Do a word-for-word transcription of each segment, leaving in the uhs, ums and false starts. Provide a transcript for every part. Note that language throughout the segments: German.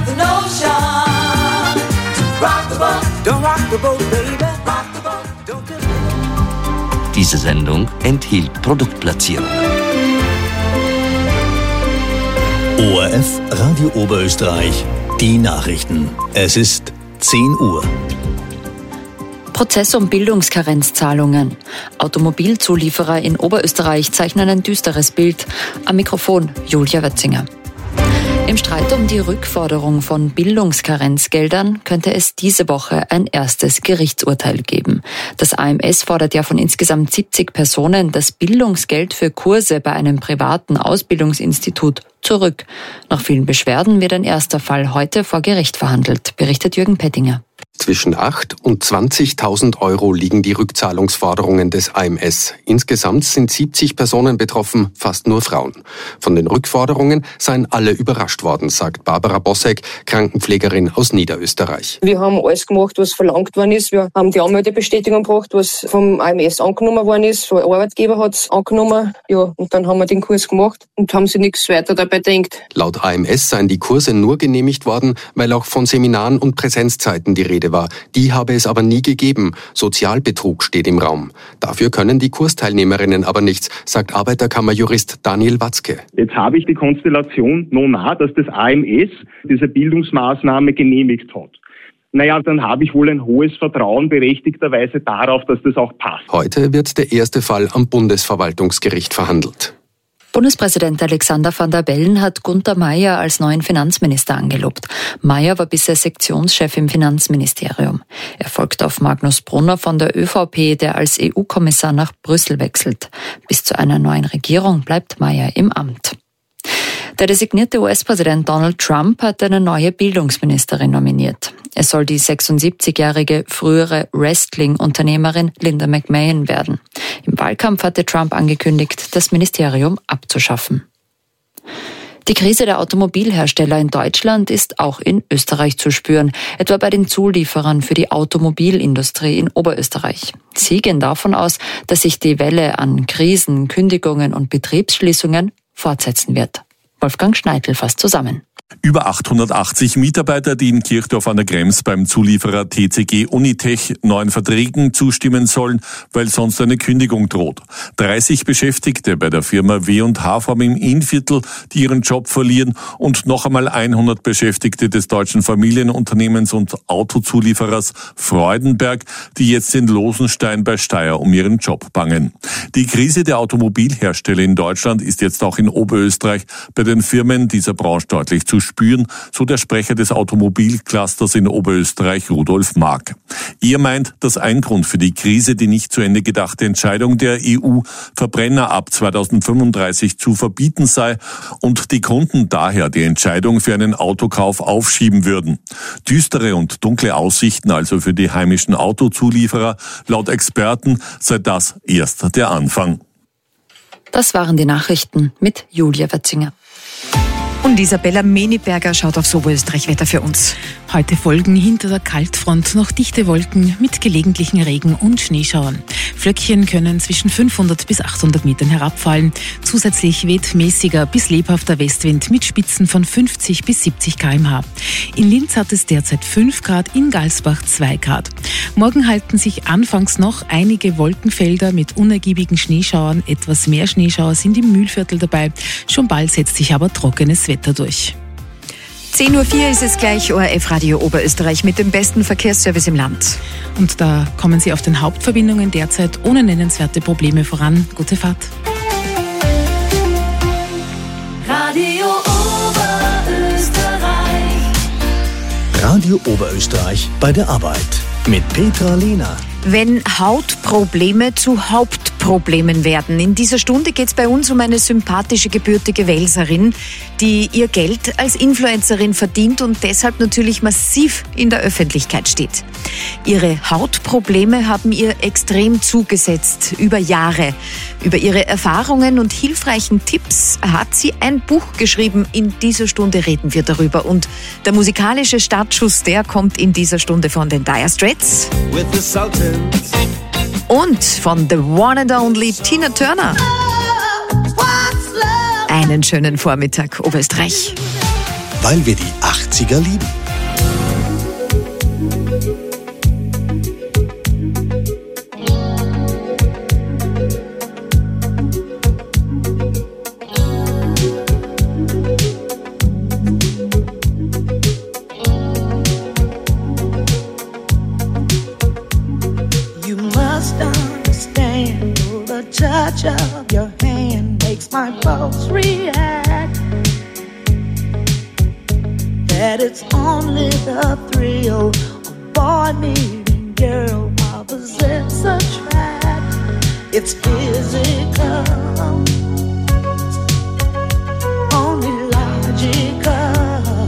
with the notion to rock the boat. Don't rock the boat, baby. Rock the boat, don't do it. Diese Sendung enthielt Produktplatzierung. O R F Radio Oberösterreich, die Nachrichten. Es ist zehn Uhr. Prozess um Bildungskarenzzahlungen. Automobilzulieferer in Oberösterreich zeichnen ein düsteres Bild. Am Mikrofon Julia Wötzinger. Im Streit um die Rückforderung von Bildungskarenzgeldern könnte es diese Woche ein erstes Gerichtsurteil geben. Das A M S fordert ja von insgesamt siebzig Personen das Bildungsgeld für Kurse bei einem privaten Ausbildungsinstitut zurück. Nach vielen Beschwerden wird ein erster Fall heute vor Gericht verhandelt, berichtet Jürgen Pettinger. Zwischen acht und zwanzigtausend Euro liegen die Rückzahlungsforderungen des A M S. Insgesamt sind siebzig Personen betroffen, fast nur Frauen. Von den Rückforderungen seien alle überrascht worden, sagt Barbara Bossek, Krankenpflegerin aus Niederösterreich. Wir haben alles gemacht, was verlangt worden ist. Wir haben die Anmeldebestätigung gebracht, was vom A M S angenommen worden ist. Der Arbeitgeber hat es angenommen. Ja, und dann haben wir den Kurs gemacht und haben sich nichts weiter dabei gedacht. Laut A M S seien die Kurse nur genehmigt worden, weil auch von Seminaren und Präsenzzeiten die Rede war. Die habe es aber nie gegeben. Sozialbetrug steht im Raum. Dafür können die Kursteilnehmerinnen aber nichts, sagt Arbeiterkammerjurist Daniel Watzke. Jetzt habe ich die Konstellation noch nah, dass das A M S diese Bildungsmaßnahme genehmigt hat. Naja, dann habe ich wohl ein hohes Vertrauen berechtigterweise darauf, dass das auch passt. Heute wird der erste Fall am Bundesverwaltungsgericht verhandelt. Bundespräsident Alexander Van der Bellen hat Gunter Maier als neuen Finanzminister angelobt. Maier war bisher Sektionschef im Finanzministerium. Er folgt auf Magnus Brunner von der ÖVP, der als E U-Kommissar nach Brüssel wechselt. Bis zu einer neuen Regierung bleibt Maier im Amt. Der designierte U S-Präsident Donald Trump hat eine neue Bildungsministerin nominiert. Es soll die sechsundsiebzigjährige frühere Wrestling-Unternehmerin Linda McMahon werden. Im Wahlkampf hatte Trump angekündigt, das Ministerium abzuschaffen. Die Krise der Automobilhersteller in Deutschland ist auch in Österreich zu spüren, etwa bei den Zulieferern für die Automobilindustrie in Oberösterreich. Sie gehen davon aus, dass sich die Welle an Krisen, Kündigungen und Betriebsschließungen fortsetzen wird. Wolfgang Schneidl fasst zusammen. Über achthundertachtzig Mitarbeiter, die in Kirchdorf an der Krems beim Zulieferer T C G Unitech neuen Verträgen zustimmen sollen, weil sonst eine Kündigung droht. dreißig Beschäftigte bei der Firma W und H vom im Innviertel, die ihren Job verlieren, und noch einmal hundert Beschäftigte des deutschen Familienunternehmens und Autozulieferers Freudenberg, die jetzt in Losenstein bei Steyr um ihren Job bangen. Die Krise der Automobilhersteller in Deutschland ist jetzt auch in Oberösterreich bei den Firmen dieser Branche deutlich zu spüren, so der Sprecher des Automobilclusters in Oberösterreich, Rudolf Mark. Er meint, dass ein Grund für die Krise die nicht zu Ende gedachte Entscheidung der E U, Verbrenner ab zweitausendfünfunddreißig zu verbieten sei und die Kunden daher die Entscheidung für einen Autokauf aufschieben würden. Düstere und dunkle Aussichten also für die heimischen Autozulieferer. Laut Experten sei das erst der Anfang. Das waren die Nachrichten mit Julia Wötzinger. Und Isabella Meniberger schaut aufs Oberösterreich-Wetter für uns. Heute folgen hinter der Kaltfront noch dichte Wolken mit gelegentlichen Regen- und Schneeschauern. Flöckchen können zwischen fünfhundert bis achthundert Metern herabfallen. Zusätzlich weht mäßiger bis lebhafter Westwind mit Spitzen von fünfzig bis siebzig Kilometer pro Stunde. In Linz hat es derzeit fünf Grad, in Galsbach zwei Grad. Morgen halten sich anfangs noch einige Wolkenfelder mit unergiebigen Schneeschauern. Etwas mehr Schneeschauer sind im Mühlviertel dabei. Schon bald setzt sich aber trockenes Wetter durch. zehn Uhr vier ist es gleich, O R F Radio Oberösterreich mit dem besten Verkehrsservice im Land. Und da kommen Sie auf den Hauptverbindungen derzeit ohne nennenswerte Probleme voran. Gute Fahrt. Radio Oberösterreich. Radio Oberösterreich bei der Arbeit mit Petra Lehner. Wenn Hautprobleme zu Hauptproblemen werden. In dieser Stunde geht es bei uns um eine sympathische, gebürtige Welserin, die ihr Geld als Influencerin verdient und deshalb natürlich massiv in der Öffentlichkeit steht. Ihre Hautprobleme haben ihr extrem zugesetzt, über Jahre. Über ihre Erfahrungen und hilfreichen Tipps hat sie ein Buch geschrieben. In dieser Stunde reden wir darüber. Und der musikalische Startschuss, der kommt in dieser Stunde von den Dire Straits. With the Sultans. Und von the one and only Tina Turner. Einen schönen Vormittag, Oberösterreich. weil wir die achtziger lieben. You must understand, the touch of your hand makes my pulse react. That it's only the thrill of boy meeting girl opposites attract. It's physical, only logical.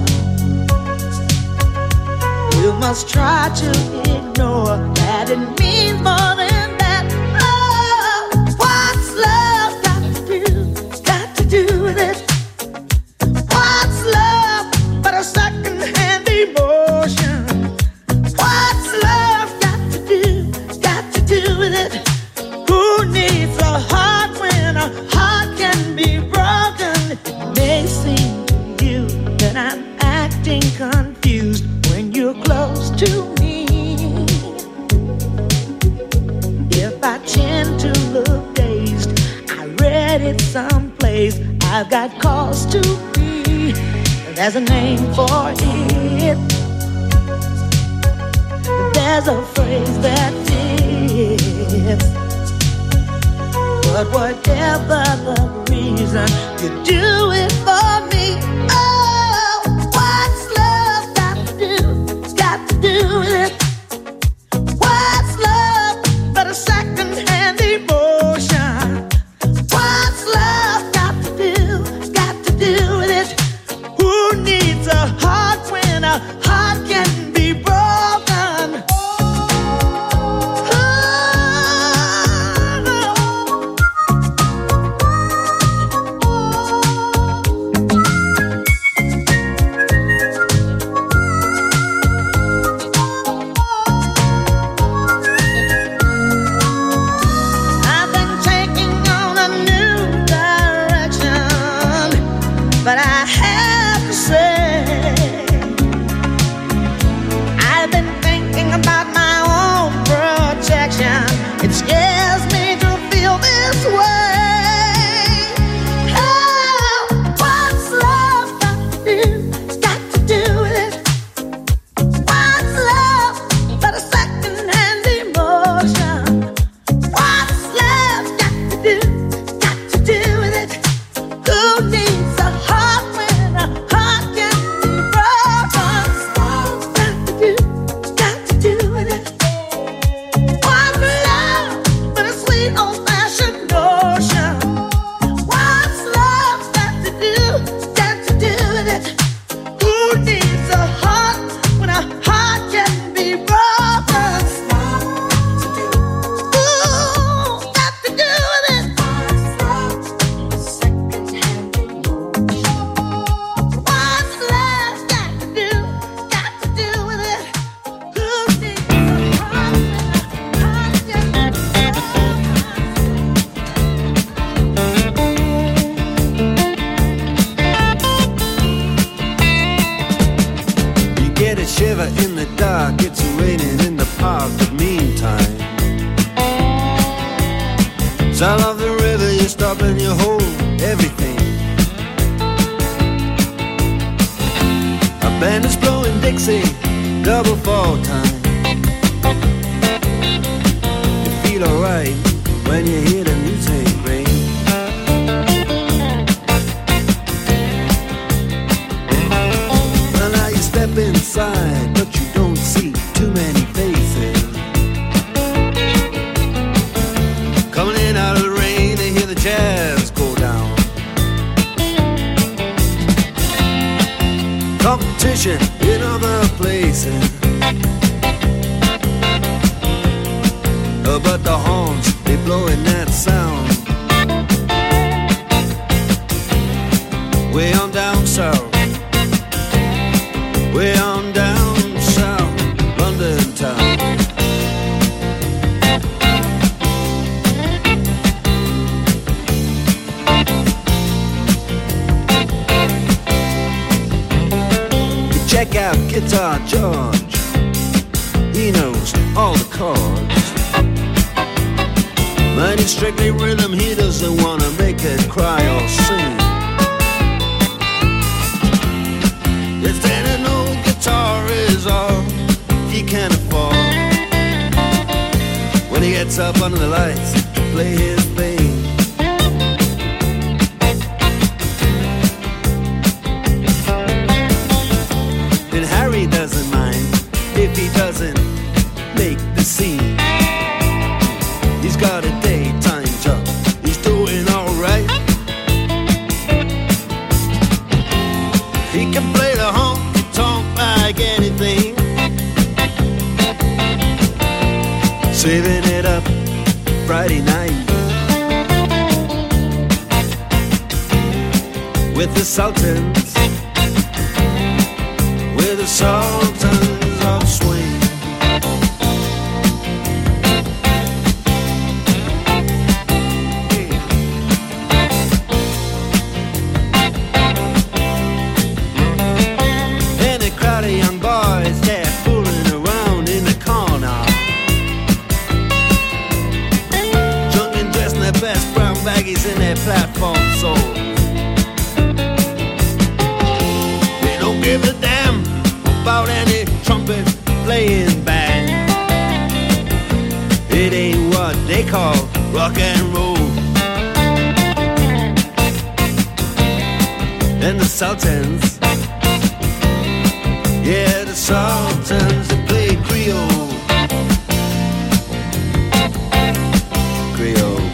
You must try to ignore that it means more than that. Oh, what's love got to do, got to do with it? What's love but a second-hand emotion? What's love got to do, got to do with it? Who needs a heart when a heart can be broken? It may seem to you that I'm acting confused when you're close to me. If I tend to look dazed, I read it someplace, I've got cause to be. There's a name for it. There's a phrase that fits. But whatever the reason, you do it for me. Oh, what's love got to do, got to do with it? What's love but a second-hand emotion? What's love got to do, got to do with it? Who needs a heart when a heart can be broken? I've been taking on a new direction, but I have to say, I've been thinking about my own protection. It scares me to feel this way. Oh, what's love got to do, got to do with it? What's love but a second-hand emotion? What's love got to do, got to do with it? Who needs a heart when a heart can be broken? What's got to do, got to do with it? What's love but a sweet old-fashioned notion? What's love got to do, got to do with it? Who needs a heart when a heart can be broken? Ooh, got to do with it. What's love got to do, got to do with it? Who needs a heart when a heart can be You get a shiver in the dark, it's raining in the park, but meantime, sound of the river, you stop and you hold everything. A band is blowing Dixie, double fall time. You feel alright when you hear the music ring. Well, now you step inside, but you don't see too many faces. Coming in out of the rain, they hear the jazz go down. Competition in other places, uh, but the horns, they blowing that sound. Way on down south, way on down south, London town. check out Guitar George. He knows all the chords. But it's strictly rhythm, he doesn't wanna make it cry or sing. If then an old guitar is all he can afford, when he gets up under the lights to play his thing. And Harry doesn't mind if he doesn't make the scene. He's got a daytime job, he's doing alright. He can play the honky-tonk like anything, saving it up Friday night with the Sultans, with the Sultans of Swing. And a crowd of young boys, they're fooling around in the corner, drunk and dressed in their best brown baggies in their platform soles. They don't give a damn about any trumpet playing band. It ain't what they call rock and roll. And the Sultans, yeah, the Sultans, they play Creole. Creole.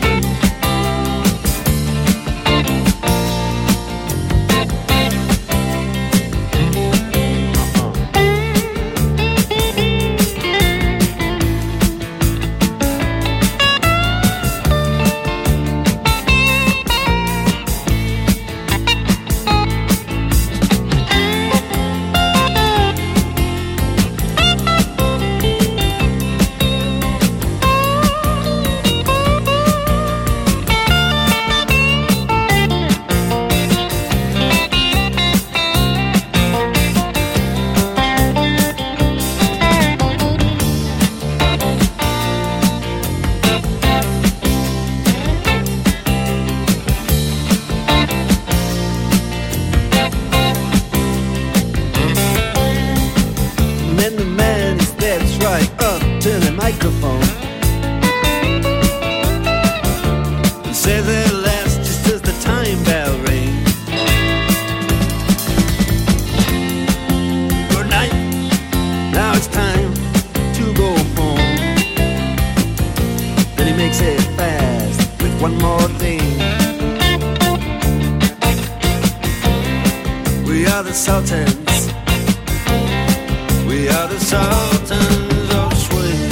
Then the man he steps right up to the microphone and says at last, just as the time bell rings, good night, now it's time to go home. Then he makes it fast with one more thing. We are the Sultans, we are the Sultans of Swing.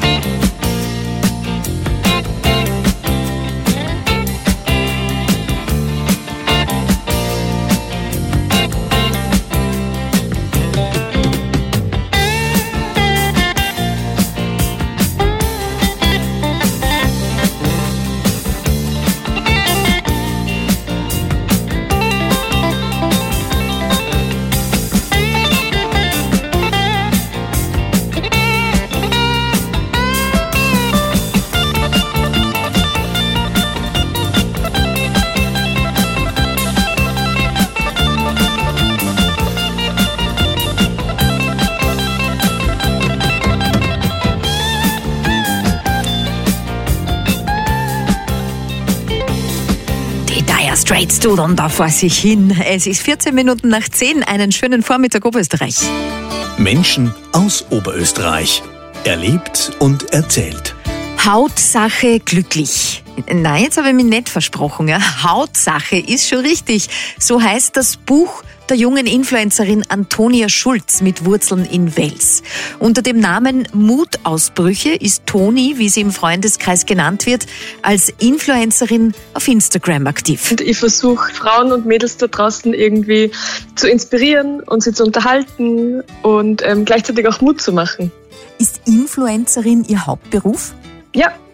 Straits dudern da vor sich hin. Es ist vierzehn Minuten nach zehn. Einen schönen Vormittag Oberösterreich. Menschen aus Oberösterreich. Erlebt und erzählt. Hautsache glücklich. Nein, jetzt habe ich mich nicht versprochen. Ja. Hautsache ist schon richtig. So heißt das Buch der jungen Influencerin Antonia Schulz mit Wurzeln in Wels. Unter dem Namen Mutausbrüche ist Toni, wie sie im Freundeskreis genannt wird, als Influencerin auf Instagram aktiv. Und ich versuche Frauen und Mädels da draußen irgendwie zu inspirieren und sie zu unterhalten und ähm, gleichzeitig auch Mut zu machen. Ist Influencerin Ihr Hauptberuf? Ja,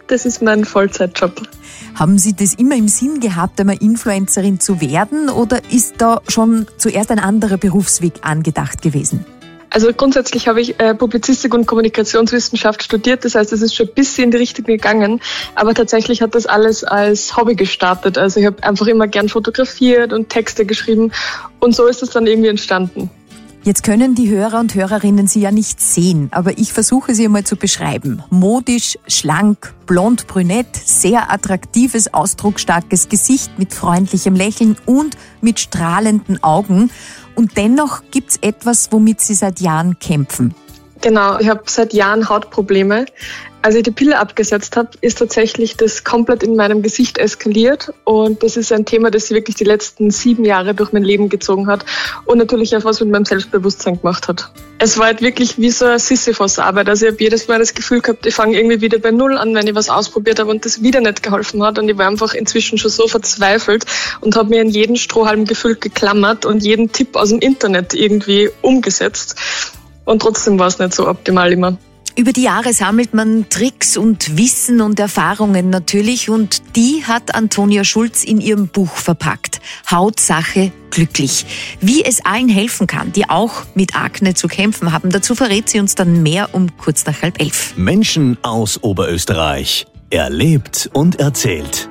das ist mein Vollzeitjob. Haben Sie das immer im Sinn gehabt, einmal Influencerin zu werden, oder ist da schon zuerst ein anderer Berufsweg angedacht gewesen? Also grundsätzlich habe ich äh, Publizistik und Kommunikationswissenschaft studiert, das heißt, es ist schon ein bisschen in die Richtung gegangen, aber tatsächlich hat das alles als Hobby gestartet. Also ich habe einfach immer gern fotografiert und Texte geschrieben und so ist es dann irgendwie entstanden. Jetzt können die Hörer und Hörerinnen Sie ja nicht sehen, aber ich versuche sie einmal zu beschreiben. Modisch, schlank, blond, brünett, sehr attraktives, ausdrucksstarkes Gesicht mit freundlichem Lächeln und mit strahlenden Augen. Und dennoch gibt's etwas, womit Sie seit Jahren kämpfen. Genau, ich habe seit Jahren Hautprobleme. Als ich die Pille abgesetzt habe, ist tatsächlich das komplett in meinem Gesicht eskaliert. Und das ist ein Thema, das sich wirklich die letzten sieben Jahre durch mein Leben gezogen hat und natürlich auch was mit meinem Selbstbewusstsein gemacht hat. Es war halt wirklich wie so eine Sisyphos-Arbeit. Also ich habe jedes Mal das Gefühl gehabt, ich fange irgendwie wieder bei Null an, wenn ich was ausprobiert habe und das wieder nicht geholfen hat. Und ich war einfach inzwischen schon so verzweifelt und habe mir an jeden Strohhalm gefühlt geklammert und jeden Tipp aus dem Internet irgendwie umgesetzt. Und trotzdem war es nicht so optimal immer. Über die Jahre sammelt man Tricks und Wissen und Erfahrungen natürlich, und die hat Antonia Schulz in ihrem Buch verpackt. Hautsache glücklich. Wie es allen helfen kann, die auch mit Akne zu kämpfen haben, dazu verrät sie uns dann mehr um kurz nach halb elf. Menschen aus Oberösterreich. Erlebt und erzählt.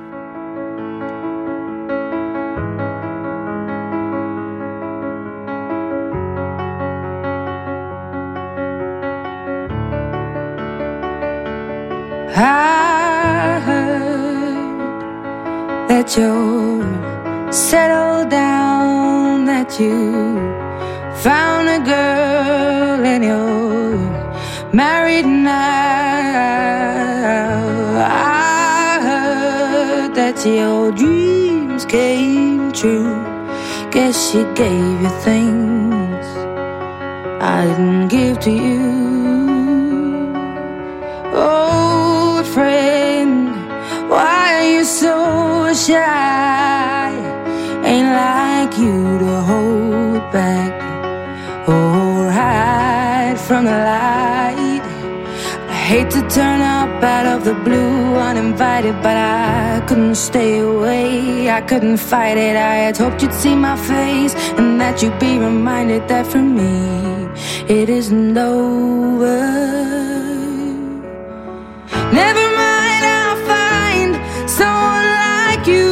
I heard that you're settled down, that you found a girl and you're married now. I heard that your dreams came true. Guess she gave you things I didn't give to you. Old friend, why are you so shy? Ain't like you to hold back or hide from the light. I hate to turn up out of the blue uninvited, but I couldn't stay away, I couldn't fight it. I had hoped you'd see my face and that you'd be reminded that for me it isn't over. Never mind, I'll find someone like you.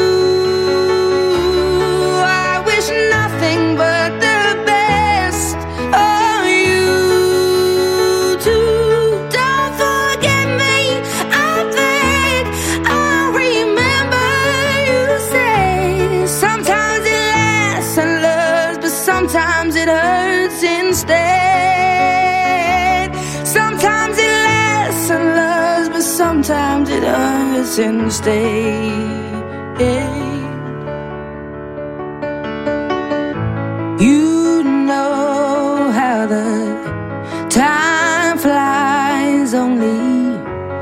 I wish nothing but the best of you too. Don't forget me, I beg. I remember you say sometimes it lasts and loves, but sometimes it hurts instead. Sometimes it lasts and loves, but sometimes it hurts instead. You know how the time flies. Only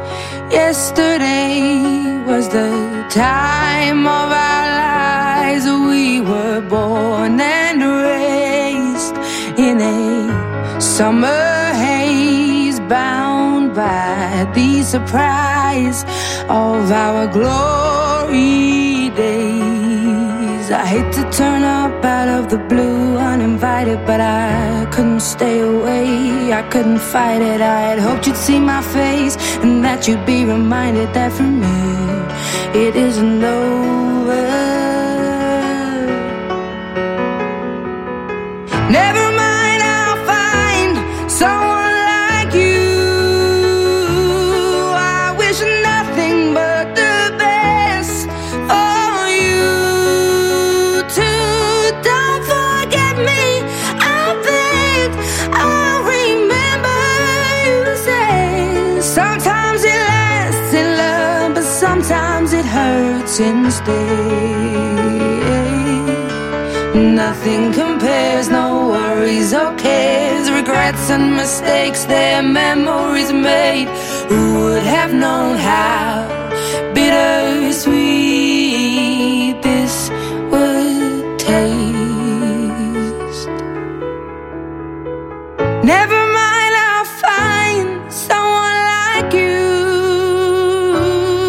yesterday was the time of our lives. We were born and raised in a summer haze, bound by the surprise of our glory days. I hate to turn up out of the blue uninvited, but I couldn't stay away, I couldn't fight it. I had hoped you'd see my face and that you'd be reminded that for me it isn't over. Never mind, I'll find someone like you. I wish nothing but the best for you too. Don't forget me, I beg. I remember you say sometimes it lasts in love, but sometimes it hurts instead. Nothing compares, no worries or cares, regrets and mistakes, their memories made. Who would have known how bittersweet this would taste? Never mind, I'll find someone like you.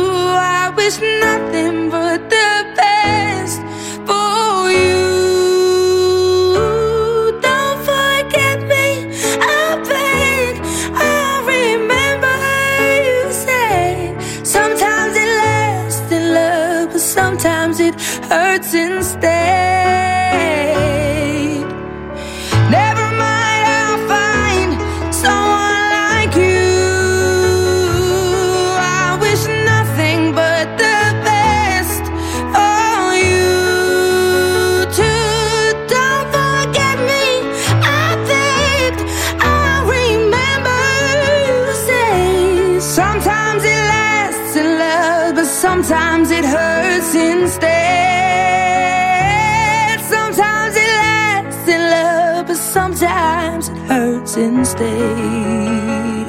but sometimes it hurts instead.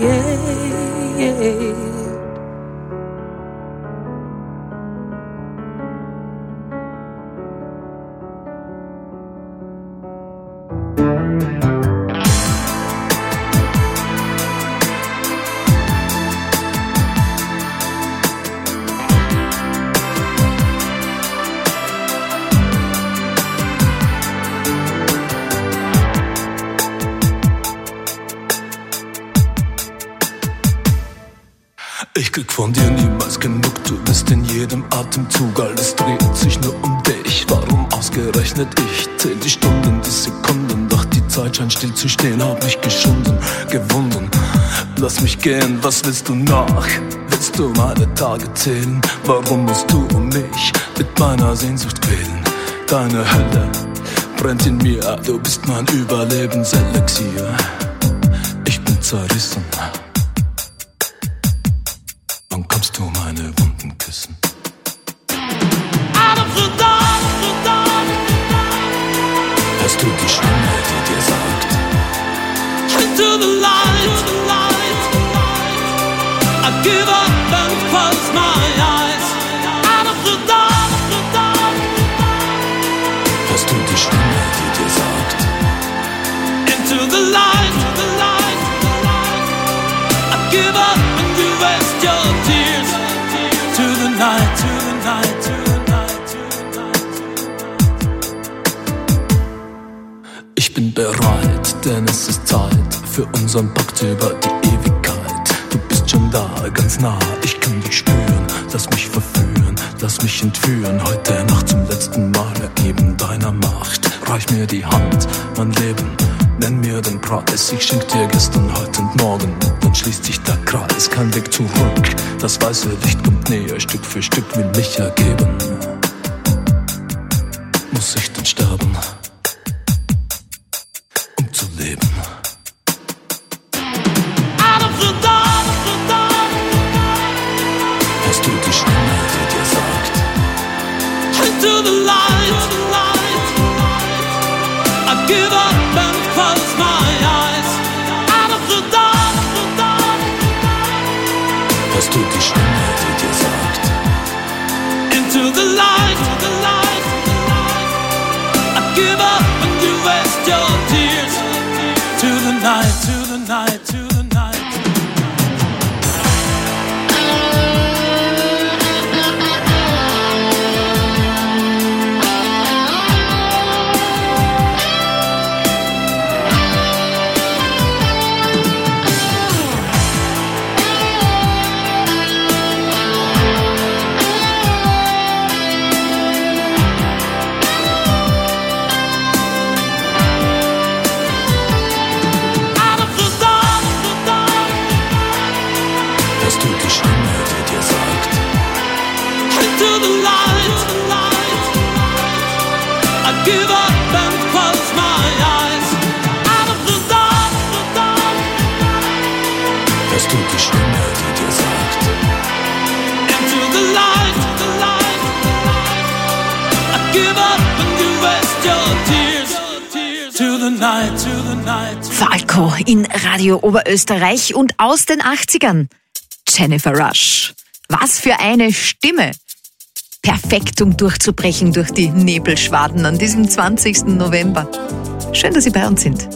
Ich krieg von dir niemals genug, du bist in jedem Atemzug, alles dreht sich nur um dich. Warum ausgerechnet ich? Zähl die Stunden, die Sekunden, doch die Zeit scheint still zu stehen, hab mich geschunden, gewunden. Lass mich gehen, was willst du noch? Willst du meine Tage zählen? Warum musst du um mich mit meiner Sehnsucht quälen? Deine Hölle brennt in mir, du bist mein Überlebenselixier. Ich bin zerrissen. Wann kommst du meine Wunden küssen? Out of the dark, the dark. Hörst du die Stimme, die dir sagt? Into the light, the light. I give up and close my eyes. Out of the dark, the dark. Hörst du die Stimme, die dir sagt? Into the light, the light. I give up and you waste your tears. To the night, to the night, to the night, to the night. Ich bin bereit, denn es ist Zeit für unseren Pakt über die Ewigkeit. Du bist schon da, ganz nah, ich kann dich spüren. Lass mich verführen, lass mich entführen. Heute Nacht zum letzten Mal ergeben deiner Macht. Reich mir die Hand, mein Leben, nenn mir den Preis. Ich schenk dir gestern, heute und morgen. Dann schließt sich der Kreis, kein Weg zurück. Das weiße Licht kommt näher, Stück für Stück will mich ergeben. Muss ich denn sterben, um zu leben? Out of the dark, the dark. Hörst du die Stimme, die dir sagt? Into the light, the light. I give up and close my eyes. Out of the dark, the dark. Hörst du die Stimme, die dir sagt? Into the light, the light. I give up and you waste your tears. To the night, to the night, to the night. Hörst du die Stimme, die dir sagt? Into the light, the light. I give up and close my eyes. Out of the dark, the dark. Hörst du die Stimme, die dir sagt? Into the light, the light. I give up and you waste your tears. To the night, to the night. Falco in Radio Oberösterreich und aus den achtzigern. Jennifer Rush. Was für eine Stimme. Perfekt, um durchzubrechen durch die Nebelschwaden an diesem zwanzigsten November. Schön, dass Sie bei uns sind.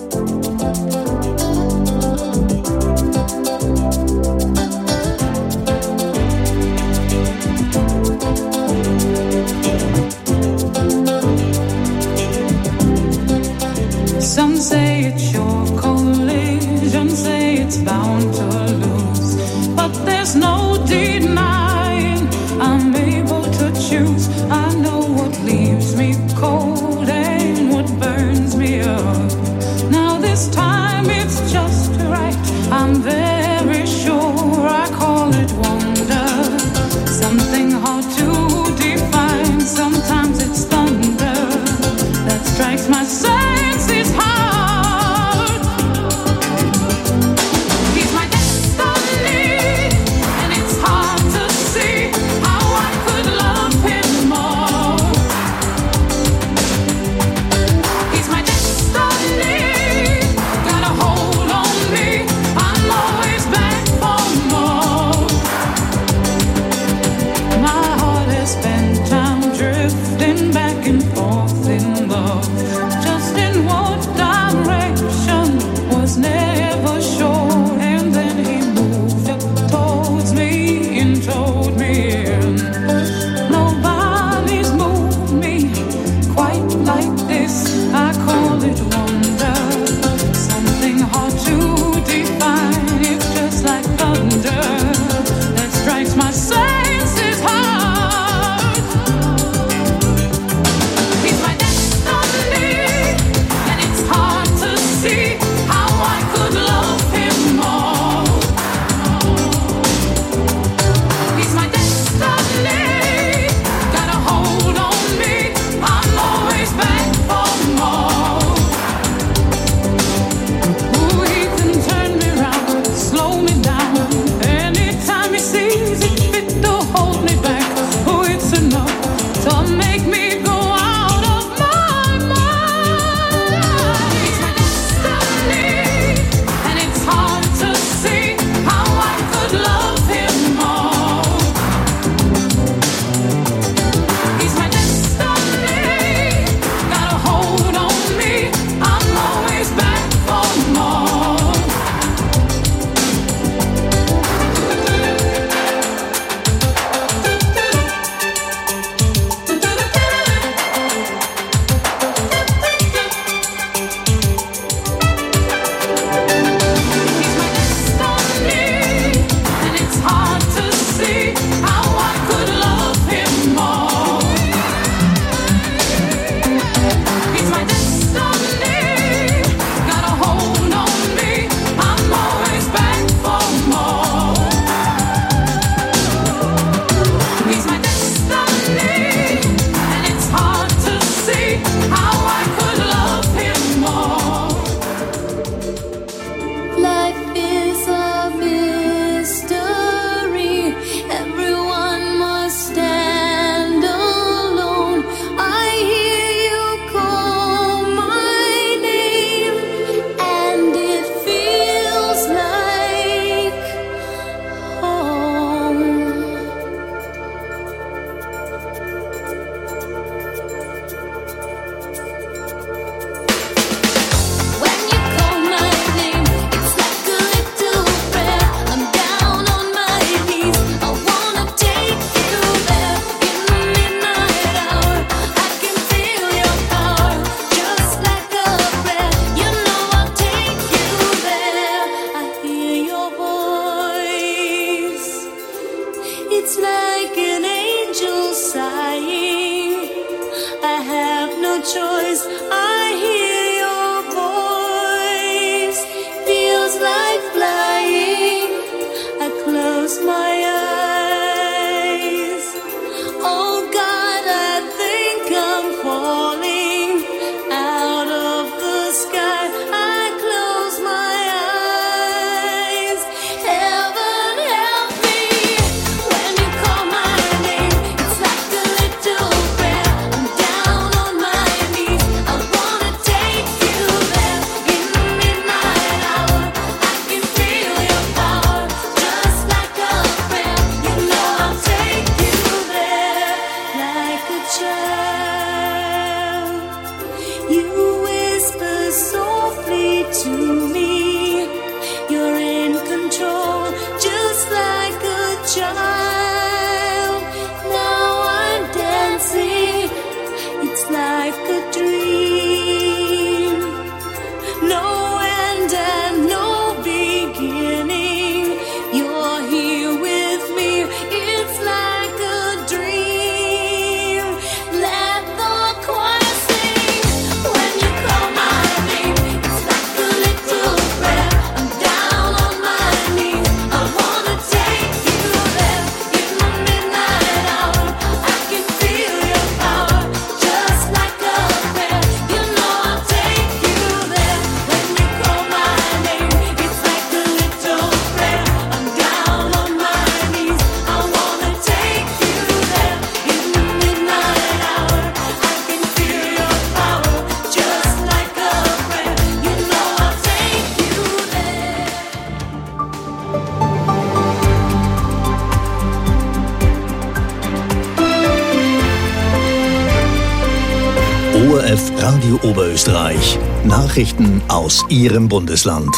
Some say it's your collision, say it's bound to lose. But there's no denying I'm able to choose. I know what leaves me cold and what burns me up. Now this time it's just right. I'm very sure I call it wonder. Something hard to define. Sometimes it's thunder that strikes my senses hard. He's my destiny, and it's hard to Radio Oberösterreich. Nachrichten aus Ihrem Bundesland.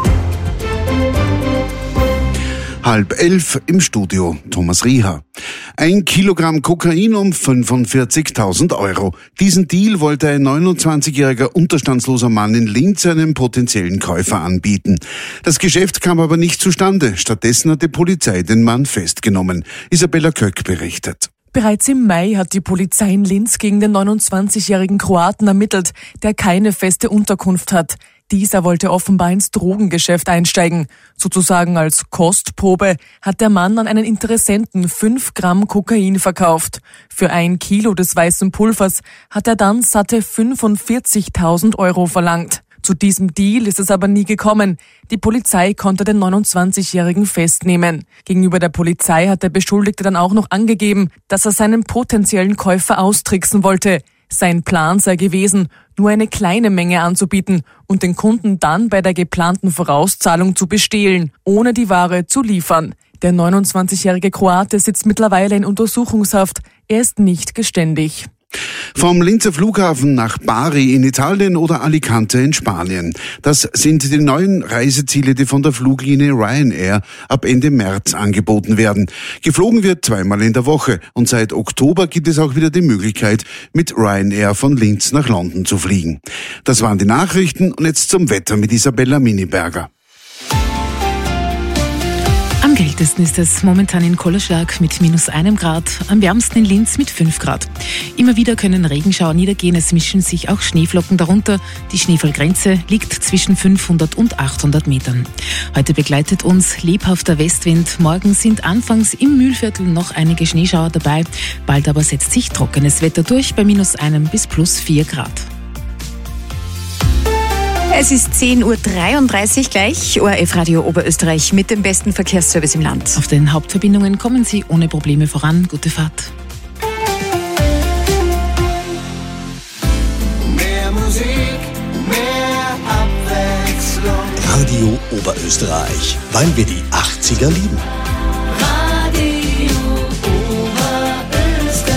Halb elf im Studio, Thomas Rieher. Ein Kilogramm Kokain um fünfundvierzigtausend Euro. Diesen Deal wollte ein neunundzwanzigjähriger unterstandsloser Mann in Linz einem potenziellen Käufer anbieten. Das Geschäft kam aber nicht zustande. Stattdessen hat die Polizei den Mann festgenommen. Isabella Köck berichtet. Bereits im Mai hat die Polizei in Linz gegen den neunundzwanzigjährigen Kroaten ermittelt, der keine feste Unterkunft hat. Dieser wollte offenbar ins Drogengeschäft einsteigen. Sozusagen als Kostprobe hat der Mann an einen Interessenten fünf Gramm Kokain verkauft. Für ein Kilo des weißen Pulvers hat er dann satte fünfundvierzigtausend Euro verlangt. Zu diesem Deal ist es aber nie gekommen. Die Polizei konnte den neunundzwanzigjährigen festnehmen. Gegenüber der Polizei hat der Beschuldigte dann auch noch angegeben, dass er seinen potenziellen Käufer austricksen wollte. Sein Plan sei gewesen, nur eine kleine Menge anzubieten und den Kunden dann bei der geplanten Vorauszahlung zu bestehlen, ohne die Ware zu liefern. Der neunundzwanzigjährige Kroate sitzt mittlerweile in Untersuchungshaft. Er ist nicht geständig. Vom Linzer Flughafen nach Bari in Italien oder Alicante in Spanien. Das sind die neuen Reiseziele, die von der Fluglinie Ryanair ab Ende März angeboten werden. Geflogen wird zweimal in der Woche und seit Oktober gibt es auch wieder die Möglichkeit, mit Ryanair von Linz nach London zu fliegen. Das waren die Nachrichten und jetzt zum Wetter mit Isabella Miniberger. Am kältesten ist es momentan in Kollerschlag mit minus einem Grad, am wärmsten in Linz mit fünf Grad. Immer wieder können Regenschauer niedergehen, es mischen sich auch Schneeflocken darunter. Die Schneefallgrenze liegt zwischen fünfhundert und achthundert Metern. Heute begleitet uns lebhafter Westwind. Morgen sind anfangs im Mühlviertel noch einige Schneeschauer dabei. Bald aber setzt sich trockenes Wetter durch bei minus einem bis plus vier Grad. Es ist zehn Uhr dreiunddreißig gleich, O R F Radio Oberösterreich mit dem besten Verkehrsservice im Land. Auf den Hauptverbindungen kommen Sie ohne Probleme voran. Gute Fahrt. Mehr Musik, mehr Abwechslung. Radio Oberösterreich, weil wir die achtziger lieben. Radio Oberösterreich.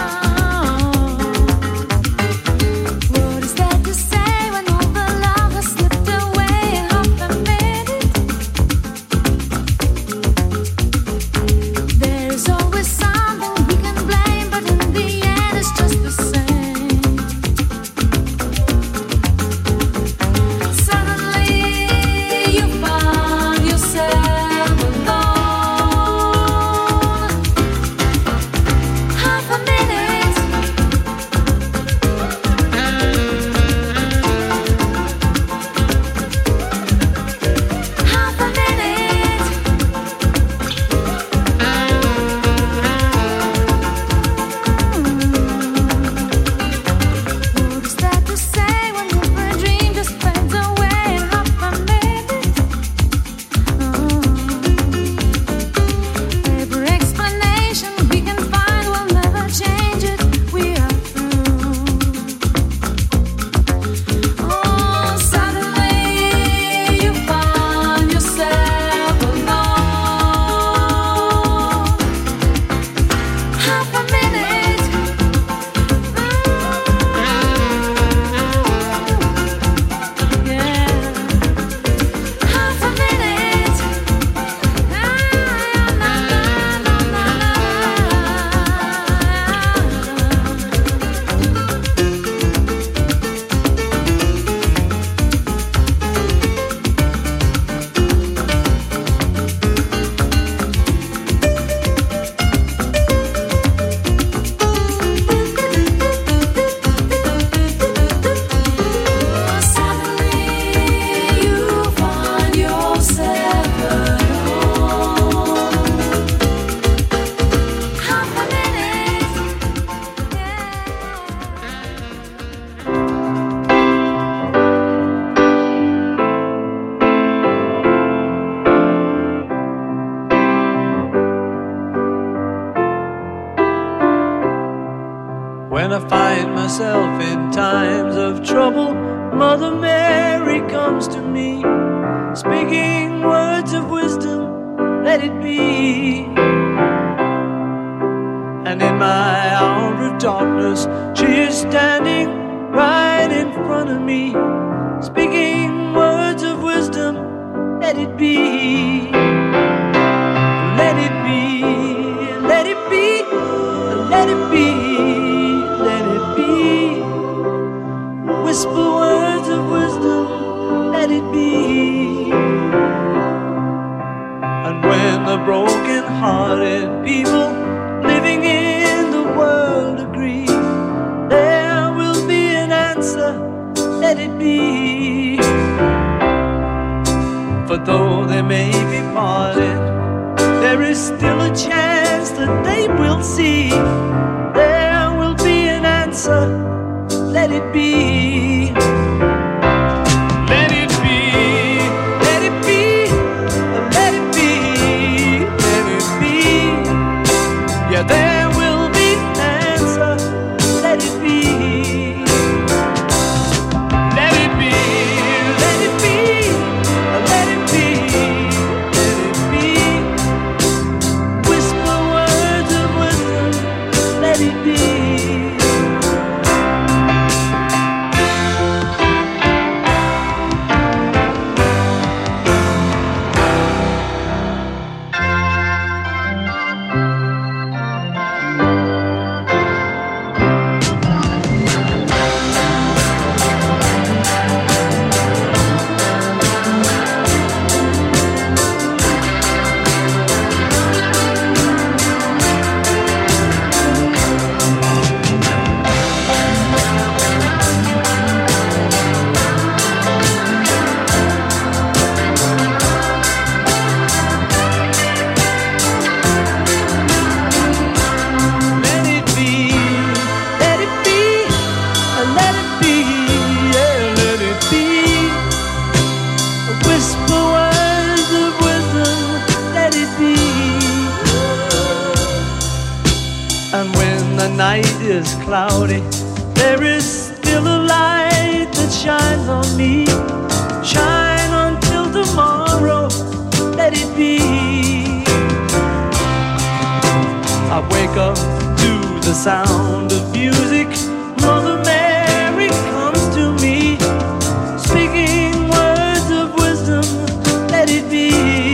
What is there to say when all the love has find myself in times of trouble, Mother Mary comes to me, speaking words of wisdom, let it be. And in my hour of darkness, she is standing right in front of me, speaking words of wisdom, let it be. Let it be, let it be, let it be, let it be. Whisper words of wisdom, let it be. And when the broken-hearted people living in the world agree, there will be an answer, let it be. For though they may be parted, there is still a chance that they will see. There will be an answer, let it be. Let it be, let it be, let it be, let it be. Yeah, there will be an answer, let it be. Let it be, let it be, let it be, let it be. Whisper words of wisdom, let it be. Is cloudy, there is still a light that shines on me. Shine until tomorrow, let it be. I wake up to the sound of music. Mother Mary comes to me, speaking words of wisdom, let it be.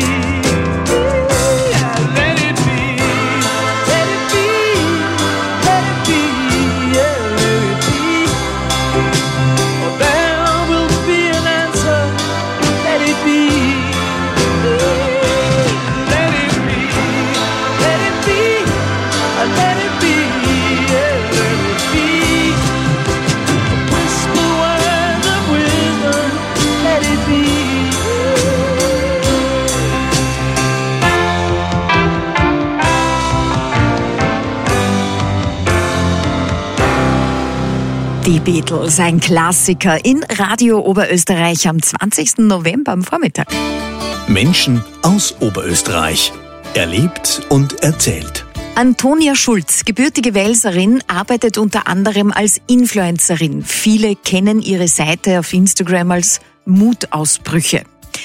Die Beatles, ein Klassiker in Radio Oberösterreich am zwanzigsten November am Vormittag. Menschen aus Oberösterreich. Erlebt und erzählt. Antonia Schulz, gebürtige Welserin, arbeitet unter anderem als Influencerin. Viele kennen ihre Seite auf Instagram als Mutausbrüche.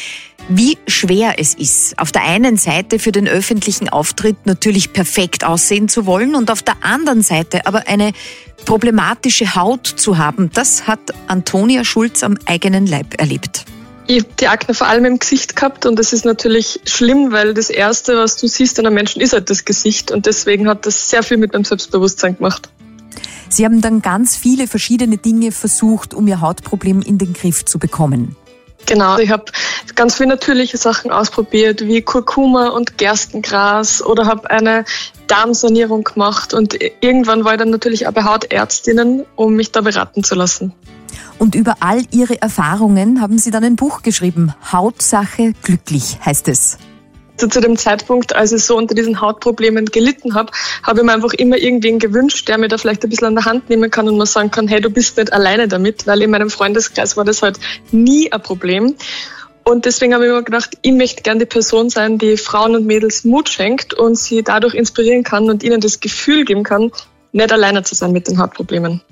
Wie schwer es ist, auf der einen Seite für den öffentlichen Auftritt natürlich perfekt aussehen zu wollen und auf der anderen Seite aber eine problematische Haut zu haben, das hat Antonia Schulz am eigenen Leib erlebt. Ich habe die Akne vor allem im Gesicht gehabt und das ist natürlich schlimm, weil das Erste, was du siehst an einem Menschen, ist halt das Gesicht und deswegen hat das sehr viel mit meinem Selbstbewusstsein gemacht. Sie haben dann ganz viele verschiedene Dinge versucht, um Ihr Hautproblem in den Griff zu bekommen. Genau, ich habe ganz viele natürliche Sachen ausprobiert, wie Kurkuma und Gerstengras oder habe eine Darmsanierung gemacht und irgendwann war ich dann natürlich auch bei Hautärztinnen, um mich da beraten zu lassen. Und über all Ihre Erfahrungen haben Sie dann ein Buch geschrieben. Hautsache glücklich heißt es. Also zu dem Zeitpunkt, als ich so unter diesen Hautproblemen gelitten habe, habe ich mir einfach immer irgendwen gewünscht, der mir da vielleicht ein bisschen an der Hand nehmen kann und mir sagen kann, hey, du bist nicht alleine damit, weil in meinem Freundeskreis war das halt nie ein Problem. Und deswegen habe ich mir gedacht, ich möchte gerne die Person sein, die Frauen und Mädels Mut schenkt und sie dadurch inspirieren kann und ihnen das Gefühl geben kann, nicht alleine zu sein mit den Hautproblemen.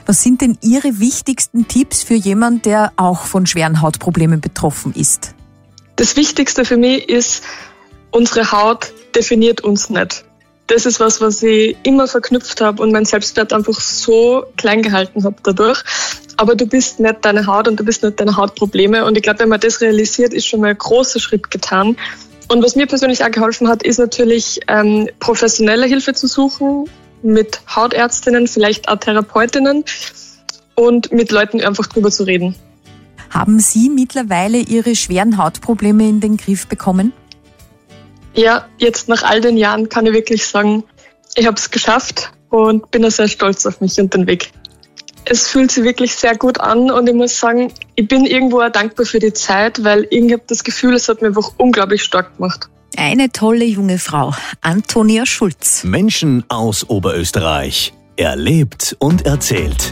Was sind denn Ihre wichtigsten Tipps für jemanden, der auch von schweren Hautproblemen betroffen ist? Das Wichtigste für mich ist, unsere Haut definiert uns nicht. Das ist was, was ich immer verknüpft habe und mein Selbstwert einfach so klein gehalten habe dadurch. Aber du bist nicht deine Haut und du bist nicht deine Hautprobleme. Und ich glaube, wenn man das realisiert, ist schon mal ein großer Schritt getan. Und was mir persönlich auch geholfen hat, ist natürlich ähm, professionelle Hilfe zu suchen, mit Hautärztinnen, vielleicht auch Therapeutinnen und mit Leuten einfach drüber zu reden. Haben Sie mittlerweile Ihre schweren Hautprobleme in den Griff bekommen? Ja, jetzt nach all den Jahren kann ich wirklich sagen, ich habe es geschafft und bin auch sehr stolz auf mich und den Weg. Es fühlt sich wirklich sehr gut an und ich muss sagen, ich bin irgendwo auch dankbar für die Zeit, weil ich habe das Gefühl, es hat mich einfach unglaublich stark gemacht. Eine tolle junge Frau, Antonia Schulz. Menschen aus Oberösterreich. Erlebt und erzählt.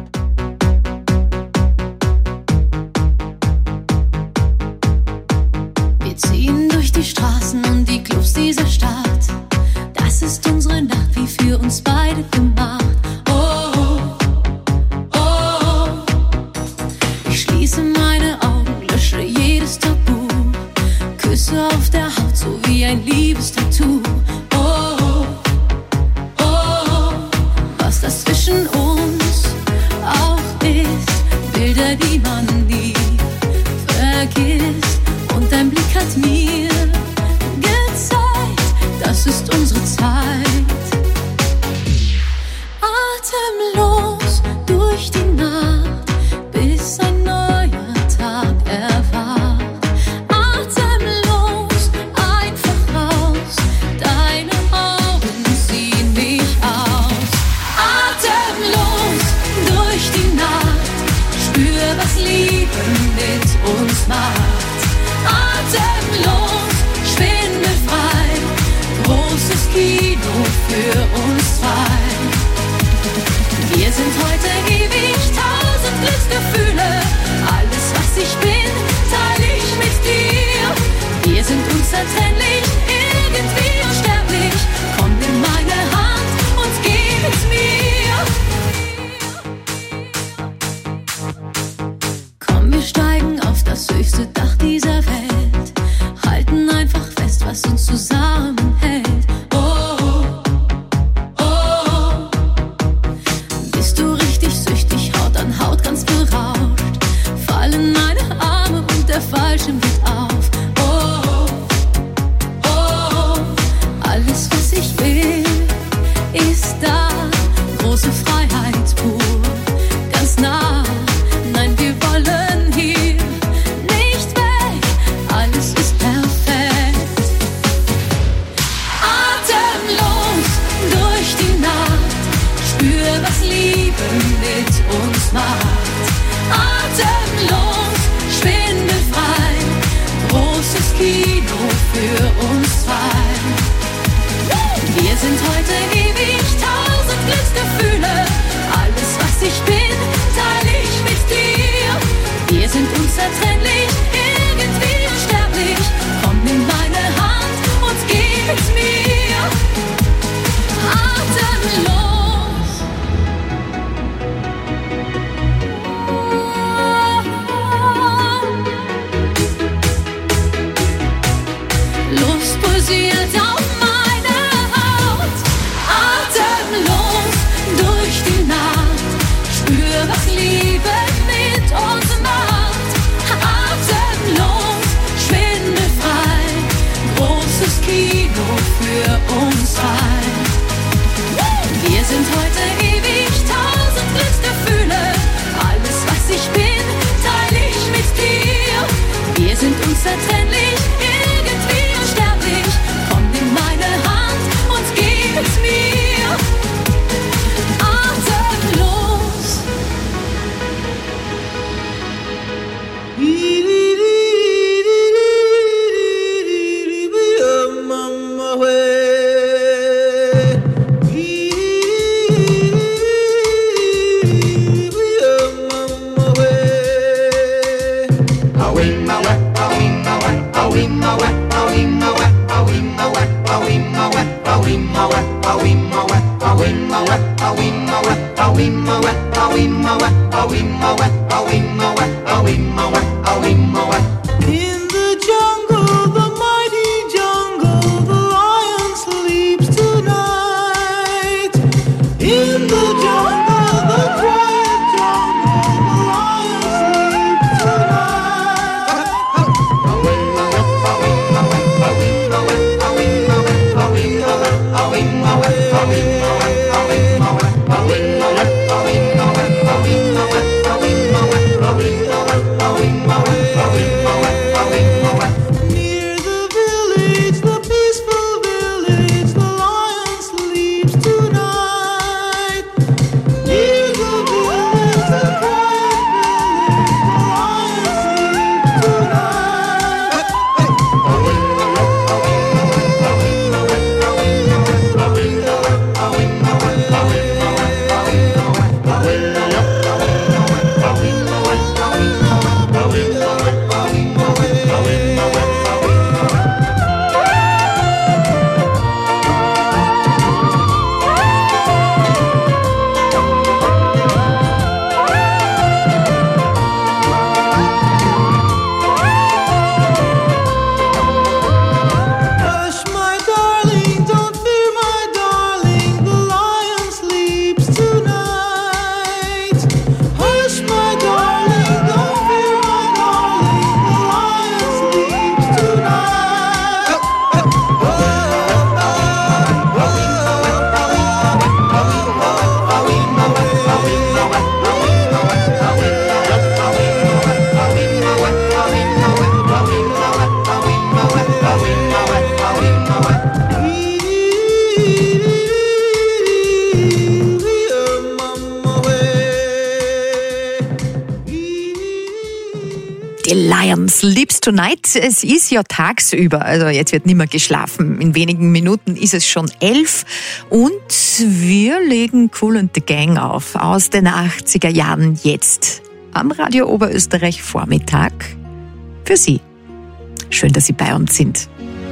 Wir ziehen durch die Straßen und die Clubs dieser Stadt. Das ist unsere Nacht, wie für uns beide gemacht. Oh, oh, oh. Ich schließe meine Augen, lösche jedes Tabu. Küsse auf der Haut, so wie ein Liebestattoo. Oh, oh, oh. Was das zwischen uns auch ist, Bilder, die man nie vergisst. Und dein Blick hat mir gezeigt, das ist unsere Zeit. Atemlos durch die Nacht, bis ein neuer Tag erwacht. Atemlos, einfach raus, deine Augen ziehen mich aus. Atemlos durch die Nacht, spür, was Liebe mit uns macht. Atemlos, schwindelfrei, großes Kino für uns zwei. Wir sind heute ewig, tausend Glücksgefühle. Alles, was ich bin, teile ich mit dir. Wir sind unzertrennlich, irgendwie unsterblich. Komm in meine Hand und gib es mir. Komm, wir steigen auf das höchste Dach dieser Welt, halten einfach fest, was uns zusammenhält. Oh, oh, oh. Bist du richtig süchtig, Haut an Haut ganz berauscht, fallen meine Arme und der Fallschirm geht auf. Oh, oh, oh. Alles, was ich will, ist da, große Freiheit pur, ganz nah. Nein, wir wollen hier nicht weg, alles ist perfekt. Atemlos durch die Nacht, spür, was Liebe mit uns macht. Atemlos, schwindelfrei, großes Kino für uns zwei. Wir sind heute ewig, tausend Glücksgefühle. Alles, was ich bin, teile ich mit dir. Wir sind unzertrennlich, irgendwie unsterblich. Komm in meine Hand und gib es mir. Atemlos. Lust pulsiert auf meine Haut. Atemlos durch die Nacht, spür, was Liebe mit uns macht. Atemlos, schwindelfrei, großes Kino für uns zwei. Wir sind heute ewig, tausend Glücksgefühle. Alles, was ich bin, teile ich mit dir. Wir sind unzertrennlich, irgendwie unsterblich. Komm in meine Hand und gib es mir. Atemlos. In the jungle, the mighty jungle, the lion sleeps tonight. In the jungle, the quiet jungle, the lion sleeps tonight. Near the village, the peaceful village, the lion sleeps tonight. Near the village, the quiet village, the lion sleeps Hush, my darling, don't fear, my darling, the lion sleeps tonight. Hush, my darling, don't fear, my darling, the lion sleeps tonight. The Lion Sleeps Tonight. Es ist ja tagsüber, also jetzt wird nicht mehr geschlafen. In wenigen Minuten ist es schon elf und wir legen Kool and the Gang auf aus den achtziger Jahren jetzt am Radio Oberösterreich Vormittag für Sie. Schön, dass Sie bei uns sind.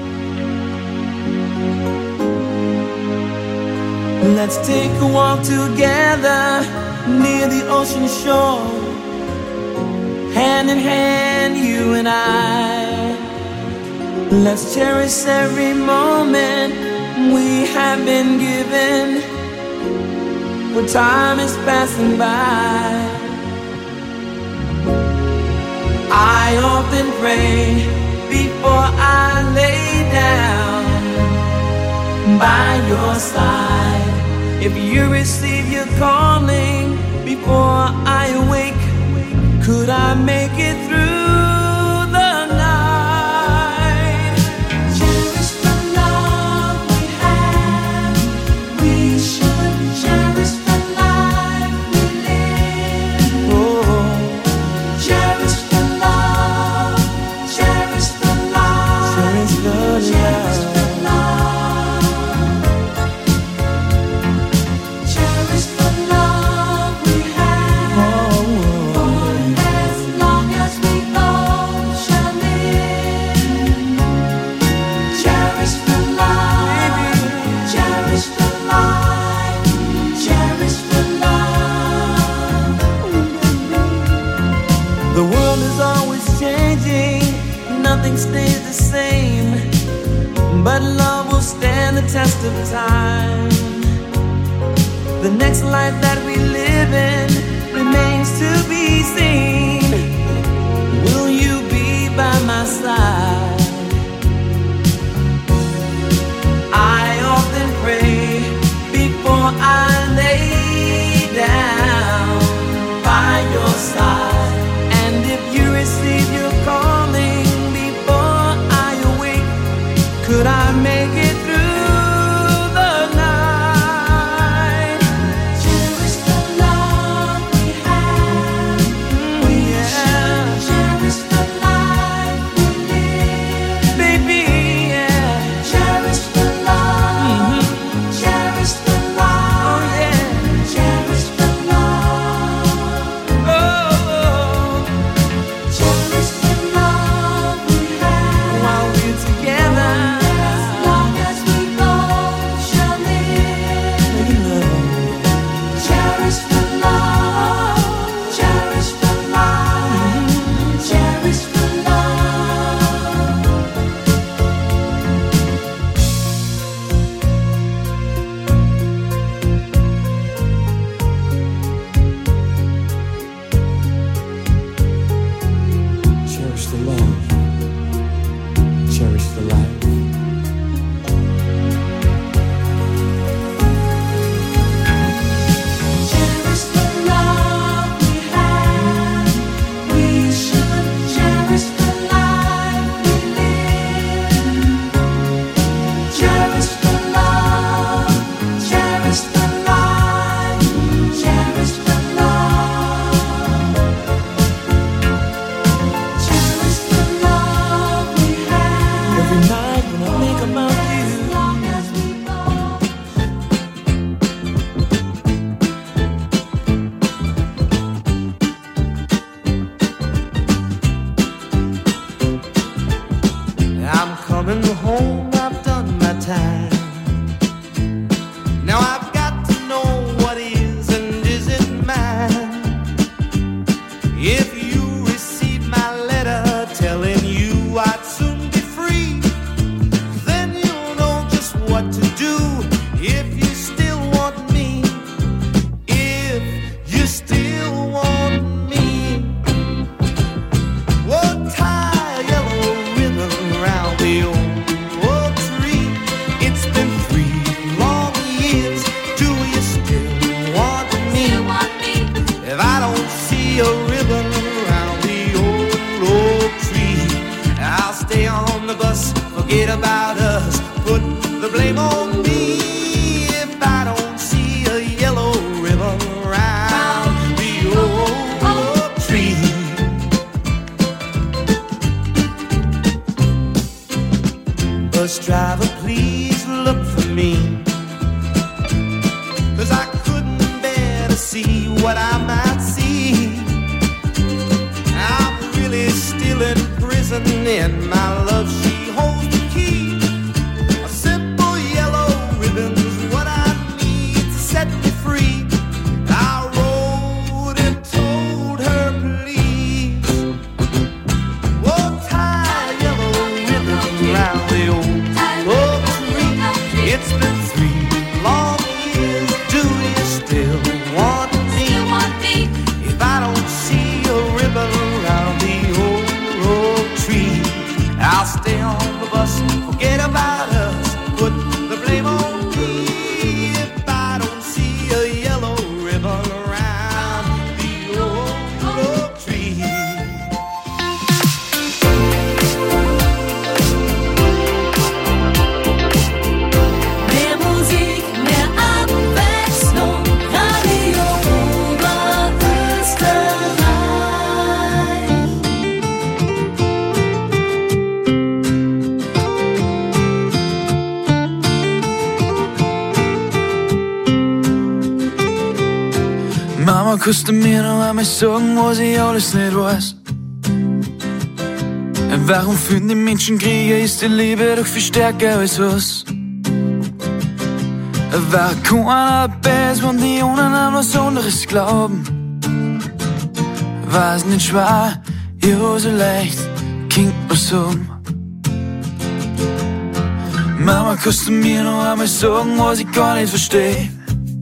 Let's take a walk together near the ocean shore. Hand in hand, you and I. Let's cherish every moment we have been given, when time is passing by. I often pray before I lay down by your side. If you receive your calling before I awake, could I make it through the night? Cherish the love we have. We should cherish the life we live. Oh, cherish the love. Cherish the love. Cherish the love. Cherish the love we have. Oh. Nothing stays the same, but love will stand the test of time. The next life that we live in remains to be seen. Will you be by my side? I often pray before I lay down by your side. And if you receive your calling, could I make it through the night? Cherish the love we have. We yeah. Cherish the life we live. Baby, yeah. Cherish the love. Mm-hmm. Cherish the love. Oh, yeah. Cherish the love. Oh. Bus driver, please look for me, 'cause I couldn't bear to see what I might see. I'm really still in prison in my love, she holds the key. A simple yellow ribbon's what I need to set me free. I wrote and told her, please, oh, tie a yellow ribbon round the old oak tree. It's been three long years, do you still want me? If I don't see a ribbon round the old oak tree, I'll stay on the bus, forget about us, put the blame on me. If I don't see a yellow ribbon around the old oak tree. Mehr Musik, mehr Abwechslung, Radio Oberösterreich. Mama, kannst du mir noch einmal sagen, was ich alles nicht weiß? Warum führen die Menschen Kriege? Ist die Liebe doch viel stärker als was? Warum keiner besser, wenn die anderen an was anderes glauben? War's nicht schwer, ja so leicht, klingt man sagen. Mama, kannst du mir noch einmal sagen, was ich gar nicht versteh?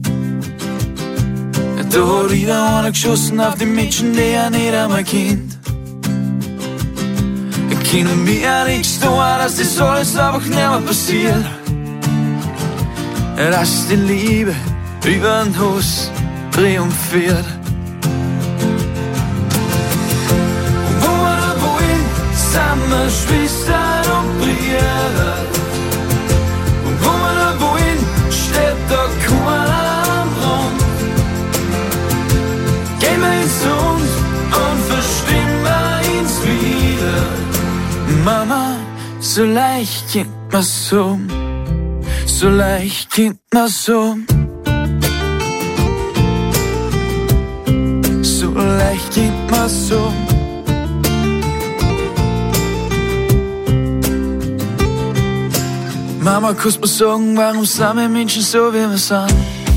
Da hat wieder einer geschossen auf die Menschen, die er nicht einmal kennt. Können wir nichts tun, dass das alles einfach nicht mehr passiert. Dass die Liebe über den Hass triumphiert. Und wo wir da wollen, sind wir Schwestern und Brüder. Und wo wir da wollen, steht da keiner am Rand. Gehen wir ins Land und verstehen wir uns wieder. Mama, so leicht geht man's so, so leicht geht man's so, so leicht geht man's so. Mama, kannst du mir sagen, warum sind wir Menschen so, wie wir sind?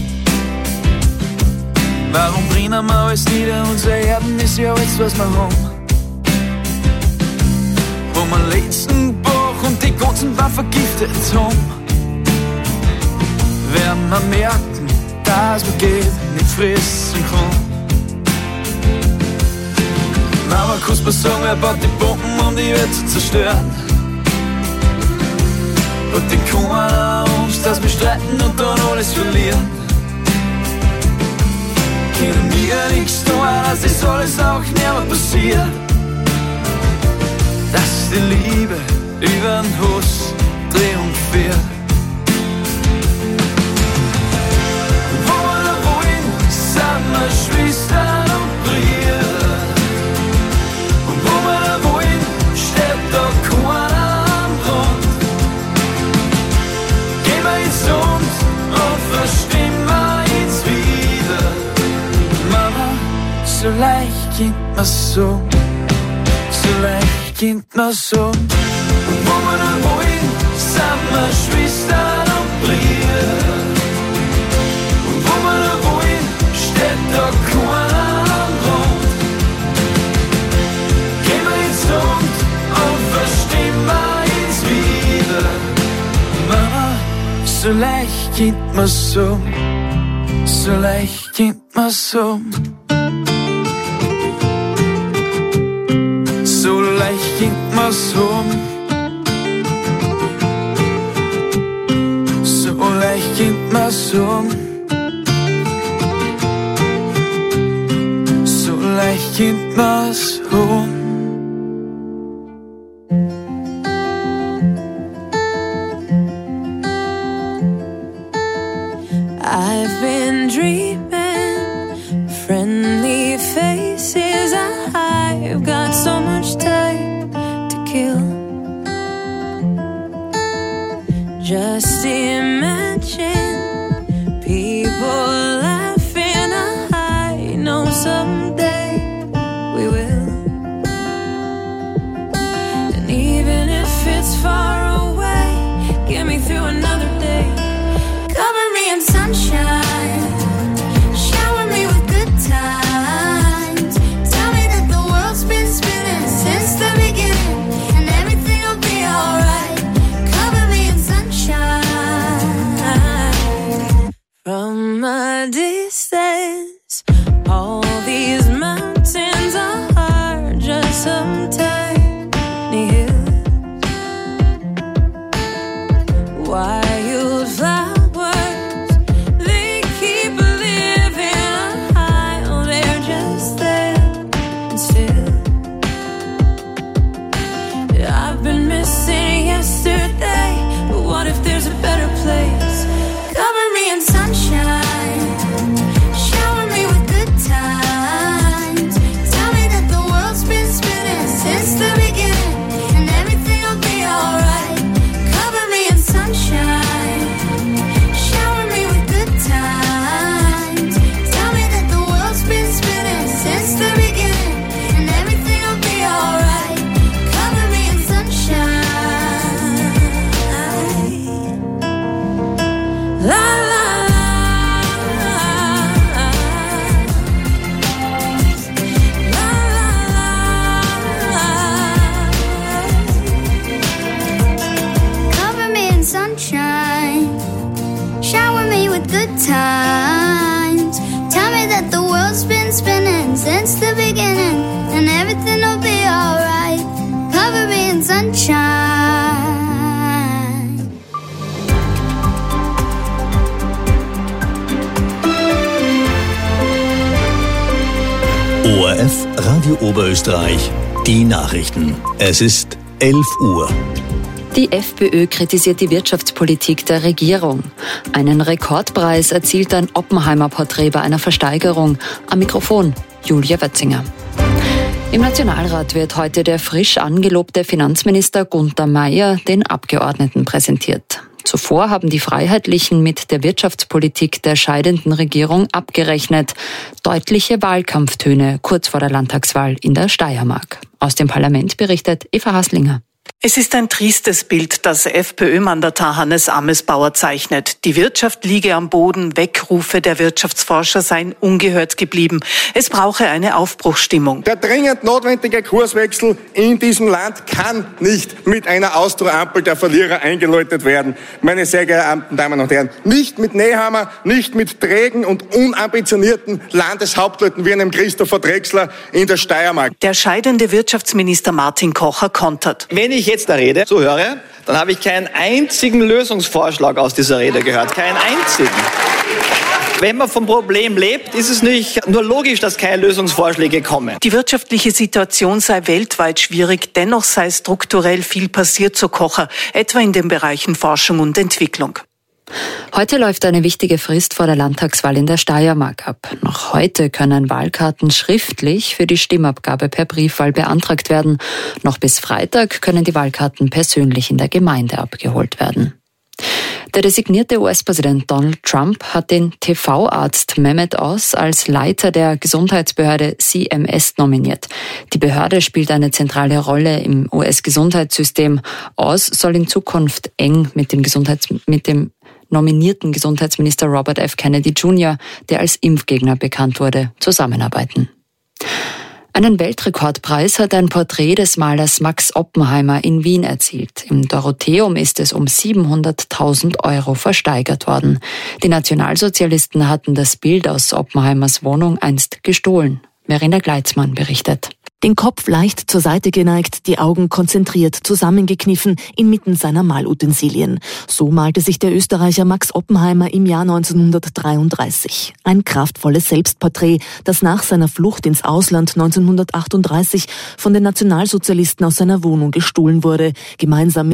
Warum brennen wir alles nieder, unser Erden ist ja alles, was wir haben. Wo wir letzten Bach und die ganzen Bach vergiftet haben, werden wir merken, dass man geht, nicht fressen kann. Mama, kannst du mir sagen, wer baut die Bomben, um die Welt zu zerstören? Und die keiner Angst, dass wir streiten und dann alles verlieren. Können wir nichts tun, dass das alles auch nicht mehr passiert. Dass die Liebe über den Hass triumphiert. Wo wir da wollen, sind wir Schwestern und Brüder. Und wo wir da wollen, steht da keiner am Rand. Gehen wir ins Land und verstehen wir uns wieder. Mama, so leicht geht man's so, so leicht geht man's so. Und wo wir da wollen, sind wir Schwestern und Brüder. Und wo wir da wollen, steht da keiner am Rand. Gehen wir ins Land und verstehen wir uns wieder. Mama, so leicht geht man's so, so leicht geht man's so. So leicht geht man's um. So leicht geht man's um. So leicht geht man's um. I've been dreaming, friendly faces. I've got so much time to kill. Just imagine people laughing. I know someday we will. And even if it's far away, get me through another day. Cover me in sunshine, shower me with good times. Tell me that the world's been spinning since the beginning, and everything will be alright. Cover me in sunshine. From a distance, all these mountains are just some tiny hills. Wildflowers, they keep living high. Oh, they're just there and still. I've been missing yesterday, but what if there's a better place? Cover me in sunshine, shower me with good times. Tell me that the world's been spinning since the beginning, and everything will be alright. Cover me in sunshine, shower me with good times. Tell me that the world's been spinning since the beginning, and everything will be alright. Cover me in sunshine. La la Cover me in sunshine, shower me with good times. Tell me that the world's been spinning since the beginning, and everything will be alright. Cover me in sunshine. O R F Radio Oberösterreich, die Nachrichten. Es ist elf Uhr. Die FPÖ kritisiert die Wirtschaftspolitik der Regierung. Einen Rekordpreis erzielt ein Oppenheimer-Porträt bei einer Versteigerung. Am Mikrofon Julia Wötzinger. Im Nationalrat wird heute der frisch angelobte Finanzminister Gunther Meier den Abgeordneten präsentiert. Zuvor haben die Freiheitlichen mit der Wirtschaftspolitik der scheidenden Regierung abgerechnet. Deutliche Wahlkampftöne kurz vor der Landtagswahl in der Steiermark. Aus dem Parlament berichtet Eva Haslinger. Es ist ein tristes Bild, das FPÖ-Mandatar Hannes Amesbauer zeichnet. Die Wirtschaft liege am Boden, Weckrufe der Wirtschaftsforscher seien ungehört geblieben. Es brauche eine Aufbruchsstimmung. Der dringend notwendige Kurswechsel in diesem Land kann nicht mit einer Austro-Ampel der Verlierer eingeläutet werden. Meine sehr geehrten Damen und Herren, nicht mit Nehammer, nicht mit trägen und unambitionierten Landeshauptleuten wie einem Christopher Drechsler in der Steiermark. Der scheidende Wirtschaftsminister Martin Kocher kontert. Wenn ich jetzt da Rede so höre, dann habe ich keinen einzigen Lösungsvorschlag aus dieser Rede gehört. Keinen einzigen. Wenn man vom Problem lebt, ist es nicht nur logisch, dass keine Lösungsvorschläge kommen. Die wirtschaftliche Situation sei weltweit schwierig, dennoch sei strukturell viel passiert, so Kocher, etwa in den Bereichen Forschung und Entwicklung. Heute läuft eine wichtige Frist vor der Landtagswahl in der Steiermark ab. Noch heute können Wahlkarten schriftlich für die Stimmabgabe per Briefwahl beantragt werden. Noch bis Freitag können die Wahlkarten persönlich in der Gemeinde abgeholt werden. Der designierte U S-Präsident Donald Trump hat den T V-Arzt Mehmet Oz als Leiter der Gesundheitsbehörde C M S nominiert. Die Behörde spielt eine zentrale Rolle im U S-Gesundheitssystem. Oz soll in Zukunft eng mit dem Gesundheits mit dem nominierten Gesundheitsminister Robert F. Kennedy Junior, der als Impfgegner bekannt wurde, zusammenarbeiten. Einen Weltrekordpreis hat ein Porträt des Malers Max Oppenheimer in Wien erzielt. Im Dorotheum ist es um siebenhunderttausend Euro versteigert worden. Die Nationalsozialisten hatten das Bild aus Oppenheimers Wohnung einst gestohlen. Verena Gleitzmann berichtet. Den Kopf leicht zur Seite geneigt, die Augen konzentriert zusammengekniffen inmitten seiner Malutensilien. So malte sich der Österreicher Max Oppenheimer im Jahr neunzehnhundertdreiunddreißig. Ein kraftvolles Selbstporträt, das nach seiner Flucht ins Ausland neunzehnhundertachtunddreißig von den Nationalsozialisten aus seiner Wohnung gestohlen wurde, gemeinsam mit